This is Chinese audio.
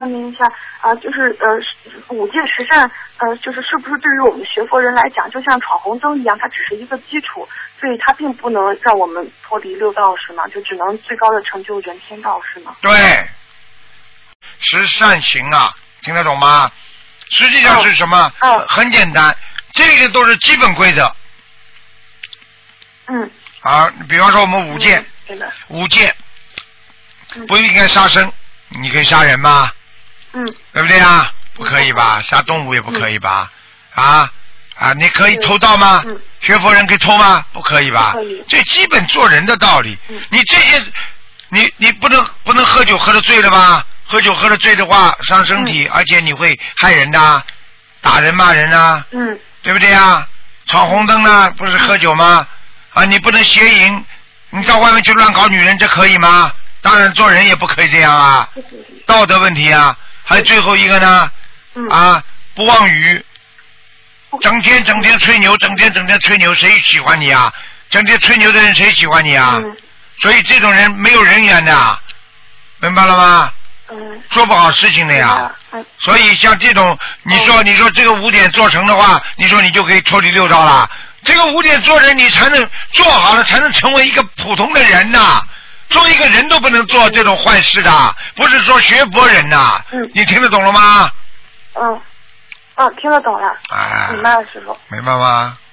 问您一下就是五戒十善就是是不是对于我们学佛人来讲，就像闯红灯一样，它只是一个基础，所以它并不能让我们脱离六道是吗？就只能最高的成就人天道是吗？ 对，十善行啊，听得懂吗？实际上是什么？很简单，这个都是基本规则。比方说我们五戒，五戒不应该杀生，你可以杀人吗？对不对啊？不可以吧？杀动物也不可以吧？你可以偷盗吗？学佛人可以偷吗？不可以吧？最基本做人的道理。你这些，你不能喝酒喝得醉了吧？喝酒喝得醉的话伤身体，而且你会害人的，打人骂人啊，对不对啊？闯红灯呢，不是喝酒吗？你不能邪淫，你到外面去乱搞女人，这可以吗？当然做人也不可以这样啊，道德问题啊。还有最后一个呢，不妄语，整天吹牛，整天吹牛，谁喜欢你啊？整天吹牛的人谁喜欢你啊？所以这种人没有人缘的，明白了吗？做不好事情的呀。所以像这种，你说这个5点做成的话，你说你就可以脱离六道了。这个5点做人，你才能做好了，才能成为一个普通的人呐。做一个人都不能做这种坏事的，不是说学佛人呐。你听得懂了吗？ 听得懂了。明白了，师傅。 明白吗？